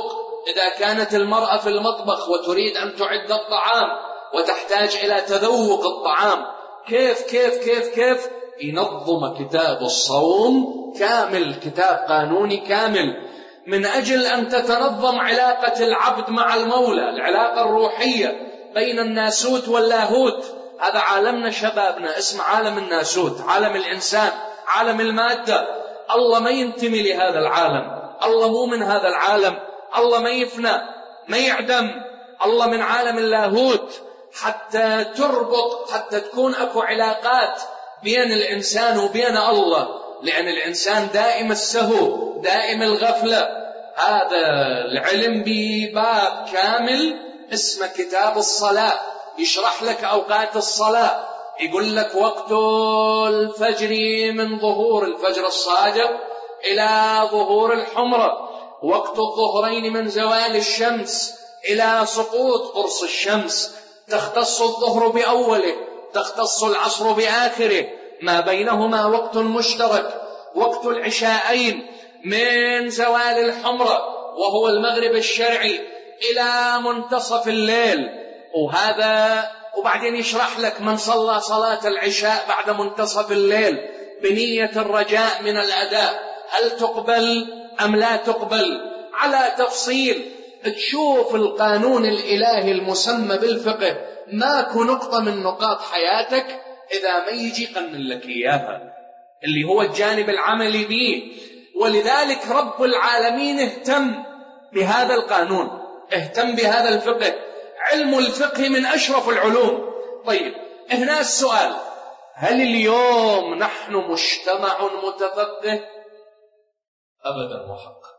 إذا كانت المرأة في المطبخ وتريد أن تعد الطعام وتحتاج إلى تذوق الطعام، كيف كيف كيف كيف ينظم كتاب الصوم كامل، كتاب قانوني كامل، من أجل أن تتنظم علاقة العبد مع المولى، العلاقة الروحية بين الناسوت واللاهوت. هذا عالمنا شبابنا، اسم عالم الناسوت، عالم الإنسان، عالم المادة. الله ما ينتمي لهذا العالم، الله مو من هذا العالم، الله ما يفنى ما يعدم، الله من عالم اللاهوت. حتى تربط، حتى تكون أكو علاقات بين الإنسان وبين الله، لأن الإنسان دائم السهو، دائم الغفلة. هذا العلم بباب كامل اسمه كتاب الصلاة، يشرح لك أوقات الصلاة، يقول لك وقت الفجر من ظهور الفجر الصادق إلى ظهور الحمرة، وقت الظهرين من زوال الشمس إلى سقوط قرص الشمس، تختص الظهر بأوله، تختص العصر بآخره، ما بينهما وقت مشترك، وقت العشاءين من زوال الحمرة وهو المغرب الشرعي إلى منتصف الليل. وهذا وبعدين يشرح لك من صلى صلاة العشاء بعد منتصف الليل بنية الرجاء من الأداء هل تقبل أم لا تقبل، على تفصيل. تشوف القانون الإلهي المسمى بالفقه ماكو نقطة من نقاط حياتك إذا ما يجي قنن لك إياها، اللي هو الجانب العملي به. ولذلك رب العالمين اهتم بهذا القانون، اهتم بهذا الفقه. علم الفقه من أشرف العلوم. طيب هنا السؤال، هل اليوم نحن مجتمع متفقه؟ أبدا محقق.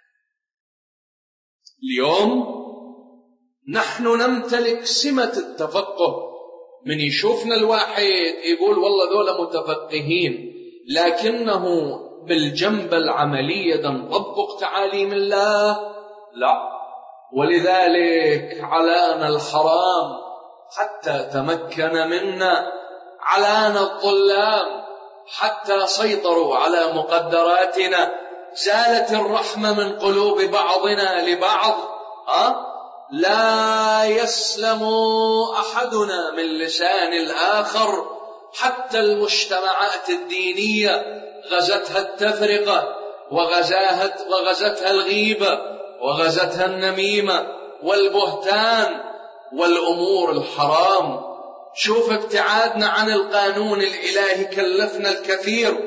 اليوم نحن نمتلك سمة التفقه، من يشوفنا الواحد يقول والله ذولا متفقهين، لكنه بالجنب العملية نطبق تعاليم الله؟ لا. ولذلك علانا الحرام حتى تمكن منا، علانا الظلام حتى سيطروا على مقدراتنا، زالت الرحمة من قلوب بعضنا لبعض. أه؟ لا يسلم أحدنا من لسان الآخر، حتى المجتمعات الدينية غزتها التفرقة، وغزاها وغزتها الغيبة، وغزتها النميمة والبهتان والأمور الحرام. شوف ابتعادنا عن القانون الإلهي كلفنا الكثير.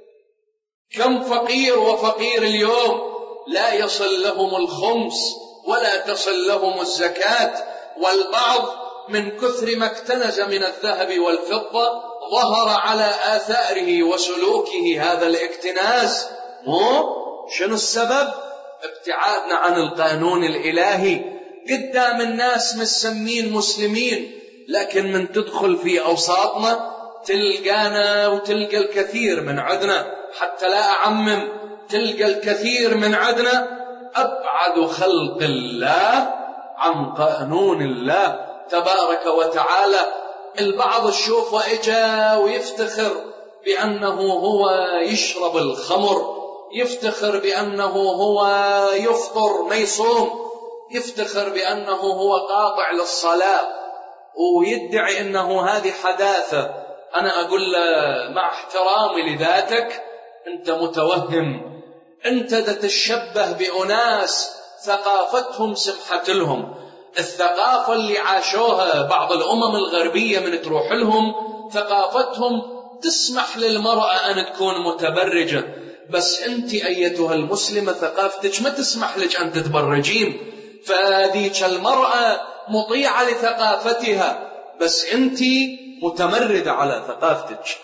كم فقير وفقير اليوم لا يصل لهم الخمس ولا تصل لهم الزكاة، والبعض من كثر ما اكتنز من الذهب والفضة ظهر على آثاره وسلوكه هذا الاكتناز. مو شنو السبب؟ ابتعادنا عن القانون الإلهي. قدام الناس مسمين مسلمين، لكن من تدخل في أوساطنا تلقانا وتلقى الكثير من عدنا، حتى لا أعمم، تلقى الكثير من عدنا أبعد خلق الله عن قانون الله تبارك وتعالى. البعض الشوف وإجا ويفتخر بأنه هو يشرب الخمر، يفتخر بأنه هو يفطر ما يصوم، يفتخر بأنه هو قاطع للصلاة، ويدعي أنه هذه حداثة. أنا أقول مع احترامي لذاتك، أنت متوهم، أنت تتشبه بأناس ثقافتهم سمحت لهم، الثقافة اللي عاشوها بعض الأمم الغربية من تروح لهم ثقافتهم تسمح للمرأة أن تكون متبرجة، بس أنت أيتها المسلمة ثقافتك ما تسمح لك أن تتبرجين، فذيك المرأة مطيعة لثقافتها بس أنت متمردة على ثقافتك.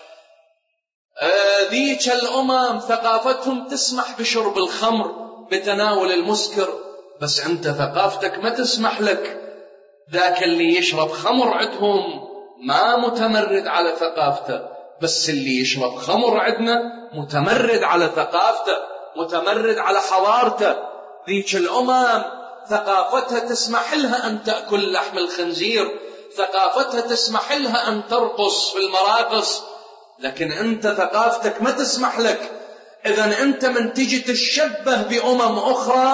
ذيك الأمم ثقافتهم تسمح بشرب الخمر بتناول المسكر، بس أنت ثقافتك ما تسمح لك. ذاك اللي يشرب خمر عندهم ما متمرد على ثقافته، بس اللي يشرب خمر عندنا متمرد على ثقافته، متمرد على حضارته. ذيك الأمم ثقافتها تسمح لها أن تأكل لحم الخنزير، ثقافتها تسمح لها أن ترقص في المراقص، لكن أنت ثقافتك ما تسمح لك. إذن أنت من تجي تشبه بأمم أخرى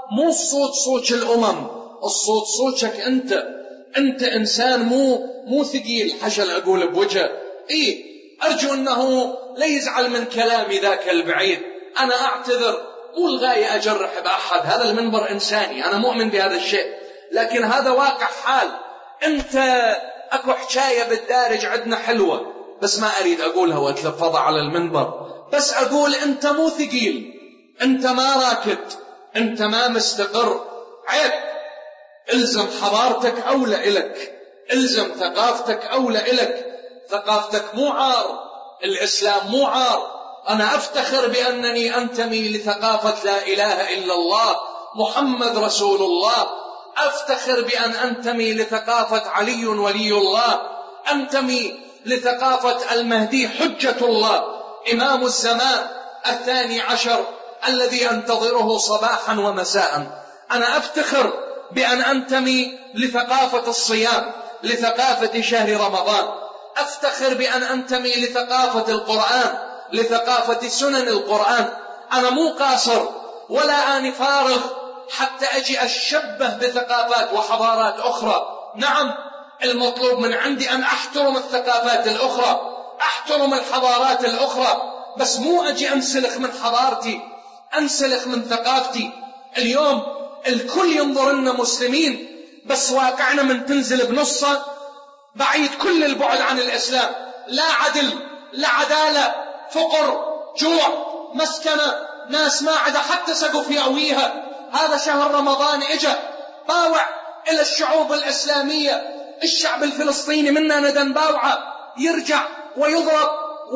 مو الصوت صوت الأمم، الصوت صوتك أنت. أنت إنسان مو مو ثقيل حشل أقول بوجه. إيه أرجو أنه لا يزعل من كلامي ذاك البعيد. أنا أعتذر، مو الغاية أجرح بأحد، هذا المنبر إنساني، أنا مؤمن بهذا الشيء، لكن هذا واقع حال. أنت أكو حكاية بالدارج عندنا حلوة، بس ما أريد أقولها وأتلفظها على المنبر، بس أقول أنت مو ثقيل، أنت ما راكد، أنت ما مستقر. عيب، إلزم حضارتك أولى إلك، إلزم ثقافتك أولى إلك. ثقافتك مو عار، الإسلام مو عار. أنا أفتخر بأنني أنتمي لثقافة لا إله إلا الله محمد رسول الله، أفتخر بأن أنتمي لثقافة علي ولي الله، أنتمي لثقافة المهدي حجة الله إمام الزمان الثاني عشر الذي أنتظره صباحا ومساء. أنا أفتخر بأن أنتمي لثقافة الصيام، لثقافة شهر رمضان، أفتخر بأن أنتمي لثقافة القرآن، لثقافة سنن القرآن. أنا مو قاصر ولا آني فارغ حتى أجي أشبه بثقافات وحضارات أخرى. نعم، المطلوب من عندي أن أحترم الثقافات الأخرى، أحترم الحضارات الأخرى، بس مو أجي أنسلخ من حضارتي، أنسلخ من ثقافتي. اليوم الكل ينظر لنا مسلمين، بس واقعنا من تنزل بنصه بعيد كل البعد عن الإسلام. لا عدل، لا عدالة، فقر، جوع، مسكنة، ناس ما عدا حتى سقف يأويها. هذا شهر رمضان إجا باوع إلى الشعوب الإسلامية، الشعب الفلسطيني منا ندن باوعة يرجع ويضرب،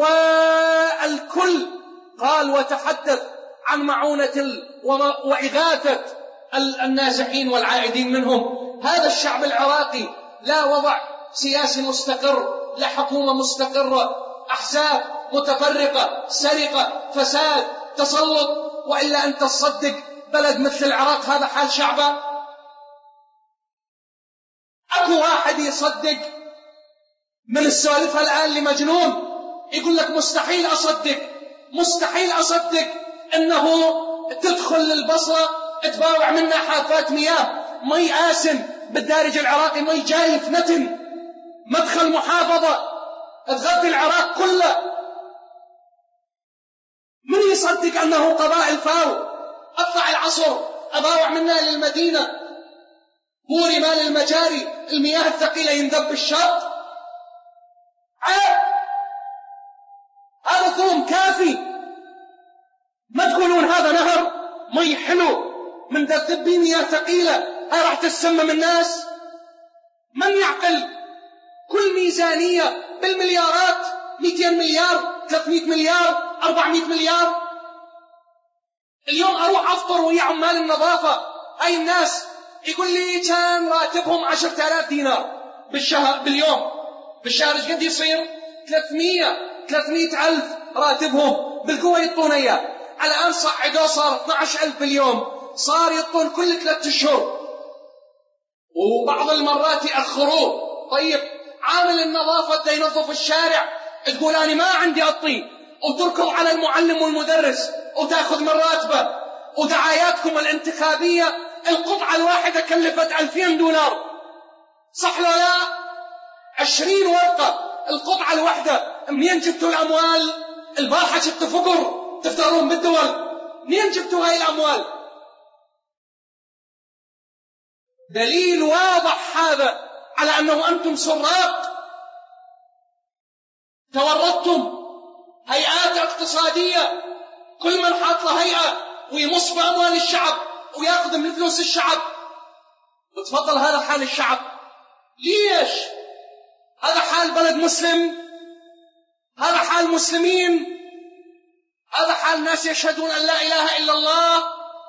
والكل قال وتحدث عن معونة وإغاثة النازحين والعائدين منهم. هذا الشعب العراقي لا وضع سياسي مستقر، لا حكومة مستقرة، أحزاب متفرقة، سرقة، فساد، تسلط، وإلا أن تصدق بلد مثل العراق هذا حال شعبه؟ أكو واحد يصدق من السالفة الآن لمجنون يقول لك مستحيل أصدق، مستحيل أصدق أنه تدخل للبصرة تباوع منها حافات مياه، مي آسن بالدارج العراقي، مي جايف نتن، مدخل محافظة تغذي العراق كله. من يصدق أنه قبائل فاو أطلع العصر أباوع منها للمدينة، بوري مال المجاري، المياه الثقيلة ينذب بالشط؟ عيب، هذا ثوم كافي. ما تقولون هذا نهر مي حلو من ذبين مياه ثقيلة هاي راح تسمم الناس؟ من يعقل؟ كل ميزانية بالمليارات، مئتين مليار، ثلاثمئة مليار، أربعمئة مليار. اليوم أروح أفطر ويا عمال النظافة، هاي الناس يقول لي كان راتبهم عشرة آلاف دينار بالشهر باليوم، بالشهر ايش قد يصير؟ ثلاثمئة ثلاثمئة ألف راتبهم، بالقوة يطون اياه. على الآن صعدوا صار اثني عشر ألف باليوم، صار يطون كل ثلاثة أشهر، وبعض المرات يأخروه. طيب عامل النظافة دا ينظف الشارع، تقول أنا ما عندي أطي، وتركض على المعلم والمدرس وتأخذ من راتبه. ودعاياتكم الانتخابية القطعة الواحدة كلفت ألفين دولار، صح لو لا؟ عشرين ورقة القطعة الواحدة. منين جبتوا الأموال؟ البارحة جبتوا فقر تفترون بالدول، منين جبتوا هاي الأموال؟ دليل واضح هذا على أنه أنتم سراق، تورطتم هيئات اقتصادية، كل من حاط له هيئة ويمص بأموال الشعب ويأخذ من فلوس الشعب. وتفضل هذا حال الشعب. ليش؟ هذا حال بلد مسلم، هذا حال مسلمين، هذا حال ناس يشهدون أن لا إله إلا الله.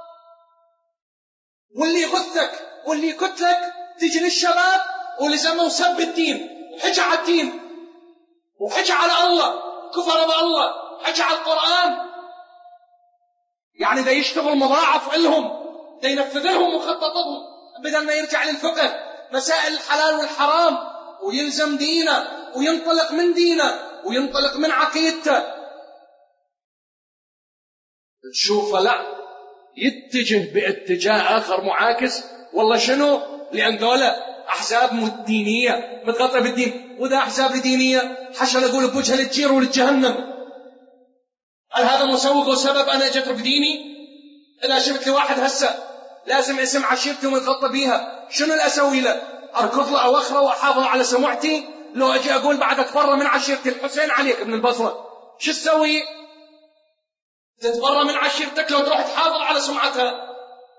واللي يغثك واللي يكتلك تيجي للشباب ولزموا سب الدين، وحجة على الدين، وحجة على الله، كفر بالله، حجة على القرآن. يعني ده يشتغل مضاعف لهم، ده ينفذ لهم مخططهم، بدل ما يرجع للفقه مسائل الحلال والحرام ويلزم دينه وينطلق من دينه وينطلق من عقيدته. تشوف لا يتجه باتجاه آخر معاكس. والله شنو؟ لأن ذولا أحزاب دينية متغطرة بالدين، وإذا أحزاب دينية حشل أقول بوجهها للجير وللجهنم. هل هذا مسوق وسبب أنا أجي أترك ديني؟ إذا شفت لي واحد هسه لازم اسم عشيرتي ومتغطى بيها، شنو اللي أسوي له؟ أركض له أو أخره وأحافظ على سمعتي؟ لو أجي أقول بعدك برا من عشيرتي الحسين عليك ابن البصرة، شو تسوي؟ تتبرى من عشيرتك لو تروح تحافظ على سمعتها؟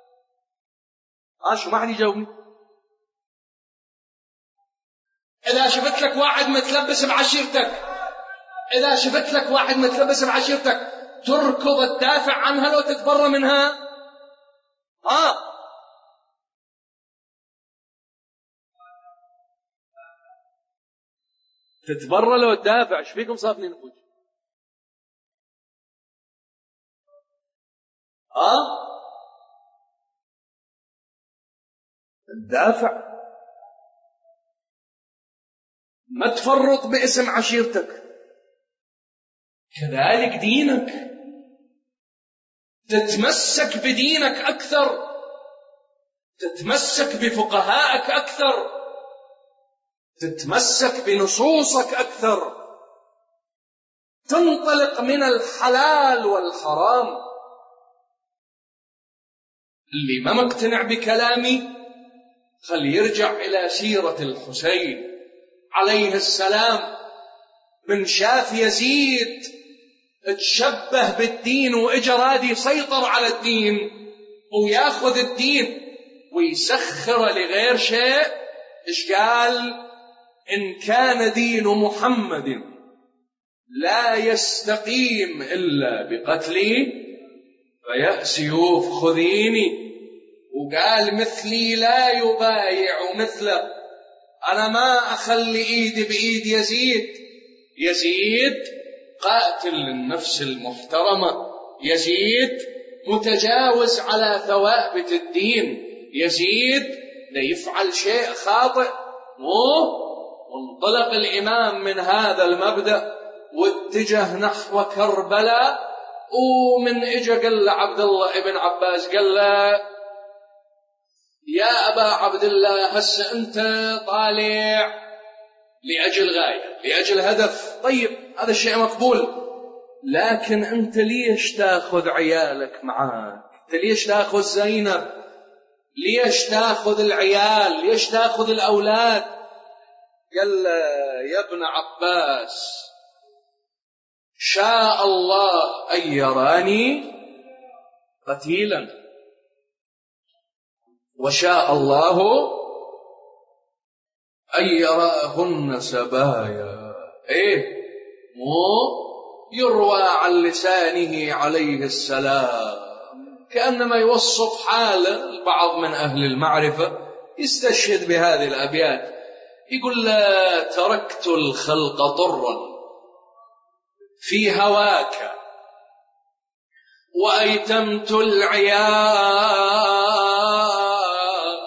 آه شو ما حد يجاوبني. إذا شفت لك واحد متلبس بعشيرتك، إذا شفت لك واحد متلبس بعشيرتك تركض تدافع عنها لو تتبرى منها؟ آه تتبرى لو تدافع. ايش فيكم صافنين نفوج؟ آه تدافع، ما تفرط باسم عشيرتك. كذلك دينك، تتمسك بدينك أكثر، تتمسك بفقهائك أكثر، تتمسك بنصوصك أكثر، تنطلق من الحلال والحرام. اللي ما مقتنع بكلامي خل يرجع إلى سيرة الحسين عليه السلام. من شاف يزيد تشبه بالدين وإجا رادي يسيطر على الدين وياخذ الدين ويسخر لغير شيء، إيش قال؟ إن كان دين محمد لا يستقيم إلا بقتلي فيا سيوف خذيني. وقال مثلي لا يبايع مثله، أنا ما أخلي إيدي بإيد يزيد. يزيد قاتل النفس المحترمة، يزيد متجاوز على ثوابت الدين، يزيد لا يفعل شيء خاطئ. مو وانطلق الإمام من هذا المبدأ واتجه نحو كربلاء. ومن إجا قال عبد الله ابن عباس، قال له يا أبا عبد الله هسه أنت طالع لأجل غاية، لأجل هدف، طيب هذا الشيء مقبول، لكن أنت ليش تأخذ عيالك معاك؟ أنت ليش تأخذ زينب؟ ليش تأخذ العيال؟ ليش تأخذ الأولاد؟ قال يا ابن عباس شاء الله أن يراني قتيلا وشاء الله أن يراهن سبايا. إيه مو يروى عن لسانه عليه السلام كأنما يوصف حال البعض من أهل المعرفة، يستشهد بهذه الأبيات، يقول لا تركت الخلق طرا في هواك وأيتمت العيال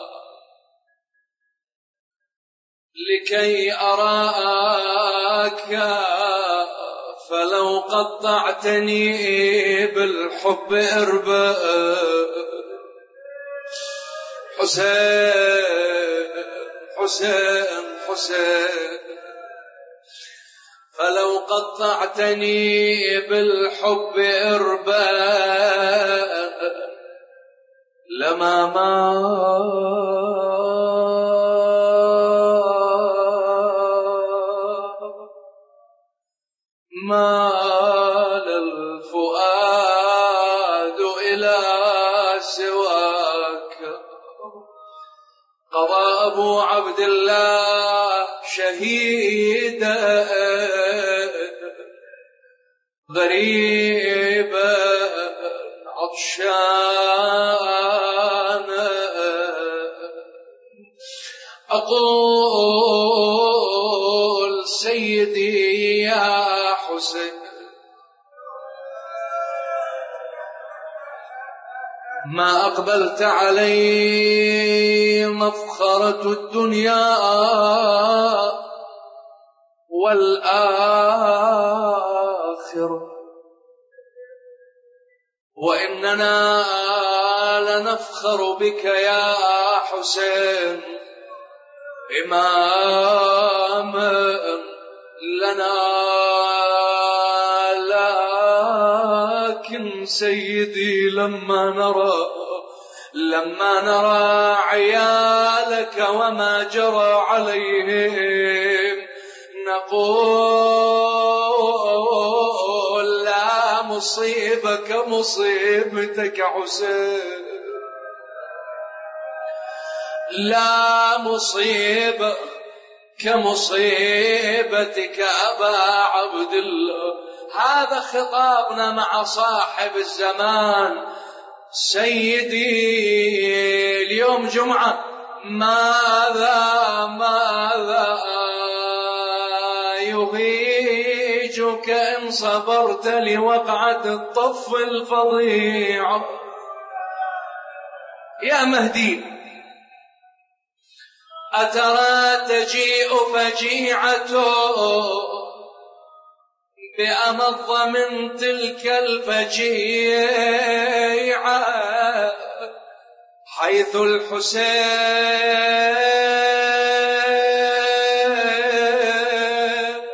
لكي أراك، فلو قطعتني بالحب إربا. حسين حسين حسين فلو قطعتني بالحب إربا لما ما مال الفؤاد إلى سواك. قضى أبو عبد الله شهيدا غريبا عطشانا، أقول سيدي يا حسين ما أقبلت علي مفخرة الدنيا والآخرة، وإننا لنفخر بك يا حسين إمام لنا، لكن سيدي لما نرى لما نرى عيالك وما جرى عليهم نقول لا مصيبة كمصيبتك حسين، لا مصيبة كمصيبتك أبا عبد الله. هذا خطابنا مع صاحب الزمان. سيدي اليوم جمعة، ماذا ماذا يهيجك إن صبرت لوقعة الطف الفظيع؟ يا مهدي أترى تجيء فجيعته بأمض من تلك الفجيعة حيث الحسين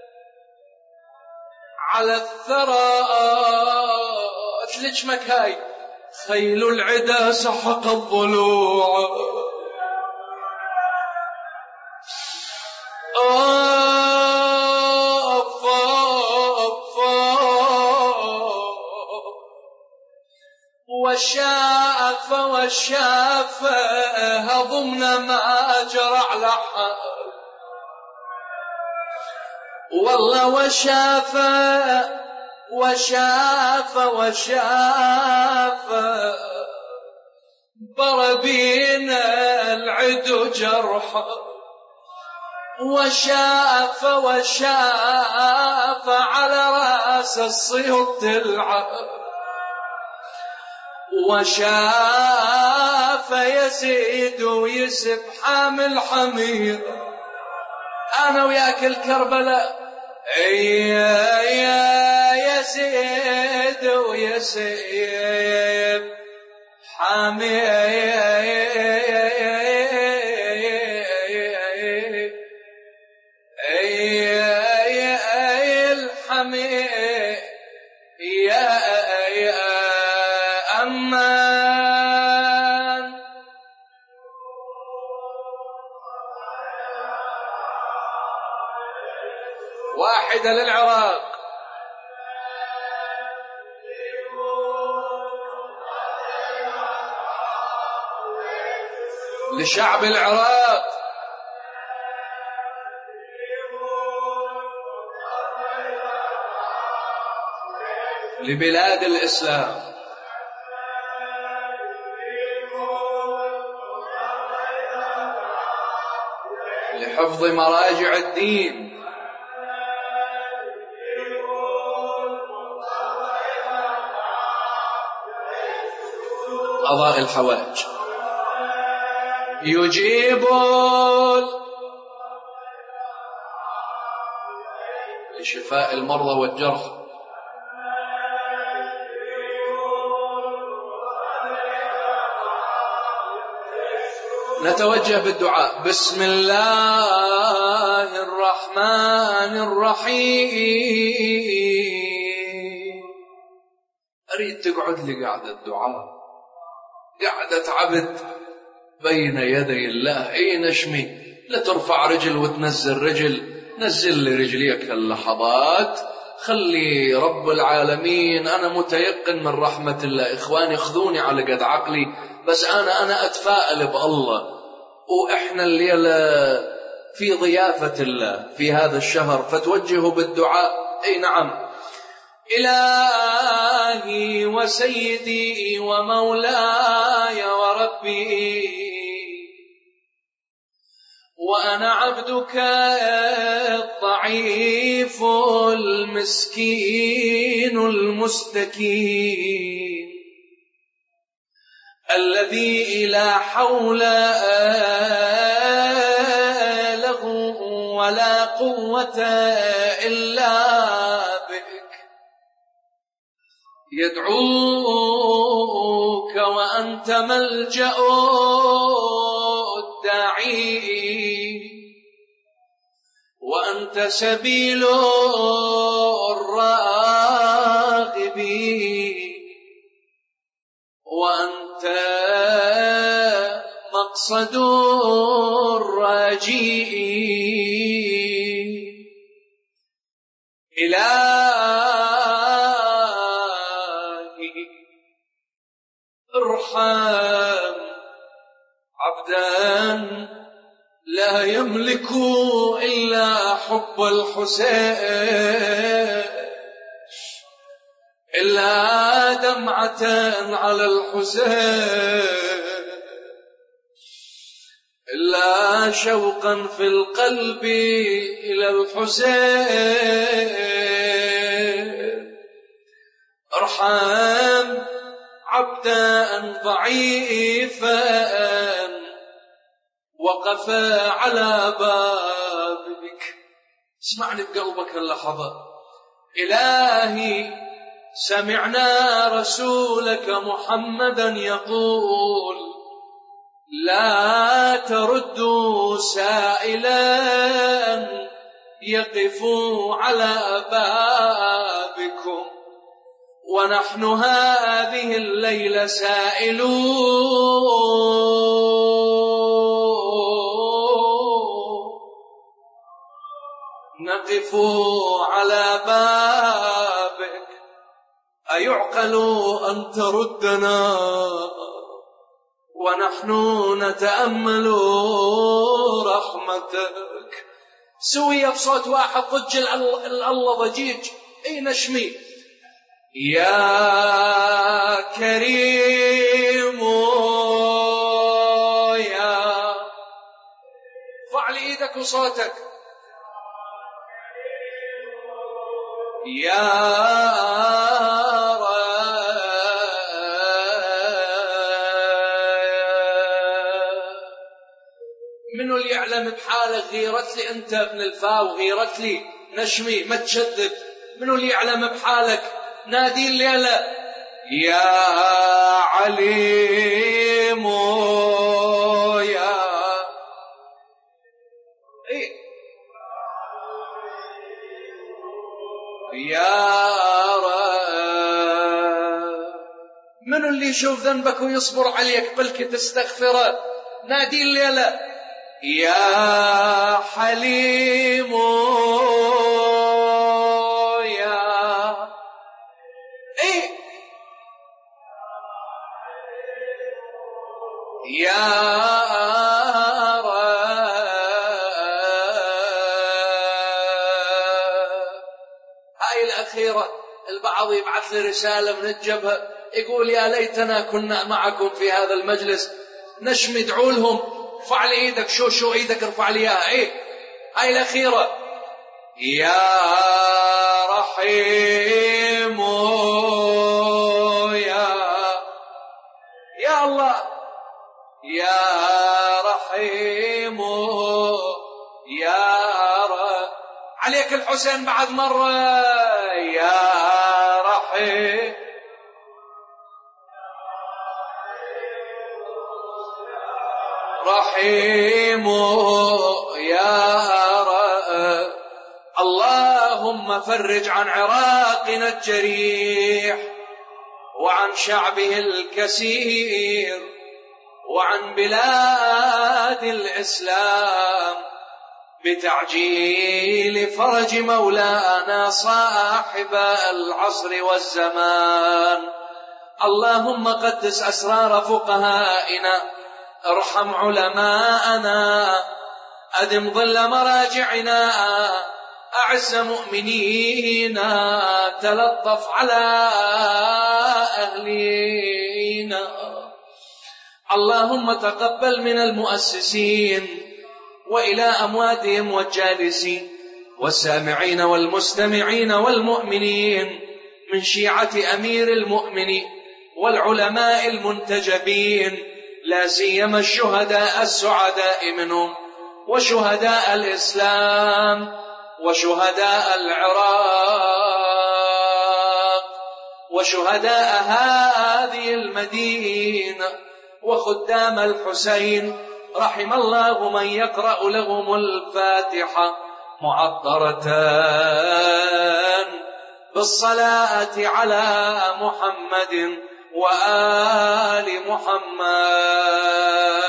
على الثرى أتلجمك هاي خيل العدا سحق الضلوع. وشاف وشاف هضمن ما جرع لحى، والله وشاف وشاف وشاف بربين العدو جرح، وشاف وشاف على راس الصيد تلعب، وشاف يزيد ويسب حامل حمير. أنا وياك الكربلاء يا يا يزيد ويسب حمير الحمير يا أمان. واحدة للعراق، لشعب العراق، لبلاد الإسلام، لحفظ مراجع الدين، قضاء الحوائج، يجيب لشفاء المرضى والجرحى. نتوجه بالدعاء. بسم الله الرحمن الرحيم. أريد تقعد لي قعدة الدعاء، قعدة عبد بين يدي الله. اي نشمي، لا ترفع رجل وتنزل رجل، نزل لي رجليك اللحظات، خلي رب العالمين. أنا متيقن من رحمة الله، إخواني خذوني على قد عقلي، بس أنا أنا أتفائل بالله. وإحنا الليلة في ضيافة الله في هذا الشهر، فتوجهوا بالدعاء. أي نعم. إلهي وسيدي ومولاي وربي، وأنا عبدك الضعيف المسكين المستكين، الذي لا حول له ولا قوة إلا بك، يدعوك وأنت ملجأ الداعين، وأنت سبيل الراغبين، وأنت مقصد الراجين. إلهي ارحم عبدا لا يملك إلا حب الحسين، إلا دمعة على الحسين، إلا شوقا في القلب إلى الحسين. ارحم عبدا ضعيفا وقف على بابك. اسمعني بقلبك اللحظة. إلهي سمعنا رسولك محمدا يقول لا تردوا سائلا يقف على بابكم، ونحن هذه الليلة سائلون نقف على بابك. أيعقل أن تردنا ونحن نتأمل رحمتك؟ سوية بصوت واحد ضج الله ضجيج. اي نشمي يا كريم يا، فعل ايدك وصوتك يا منو اللي يعلم بحالك؟ غيرت لي انت ابن الفاو، غيرت لي نشمي، ما تشذب. منو اللي يعلم بحالك؟ نادي الليلة يا عليم يا ايه يا رب. منو اللي يشوف ذنبك ويصبر عليك بلكي تستغفره؟ نادي الليلة يا حليم يا ايه يا رب. هاي الأخيرة البعض يبعث لي رسالة من الجبهة يقول يا ليتنا كنا معكم في هذا المجلس. نشمي ادعوا لهم. ارفع لي ايدك، شو شو ايدك ارفع لي اياها. ايه هاي الأخيرة يا رحيم يا يا الله يا رحيم يا رب. عليك الحسين بعد مرة يا رحيم رحيم يا رب. اللهم فرج عن عراقنا الجريح وعن شعبه الكثير وعن بلاد الإسلام بتعجيل فرج مولانا صاحب العصر والزمان. اللهم قدس أسرار فقهائنا، ارحم علماءنا، أدم ظل مراجعنا، أعز مؤمنينا، تلطف على أهلينا. اللهم تقبل من المؤسسين وإلى أمواتهم والجالسين والسامعين والمستمعين والمؤمنين من شيعة أمير المؤمنين والعلماء المنتجبين، لا سيما الشهداء السعداء منهم وشهداء الإسلام وشهداء العراق وشهداء هذه المدينة وخدام الحسين، رحم الله من يقرأ لهم الفاتحة معطرة بالصلاة على محمد وآل محمد.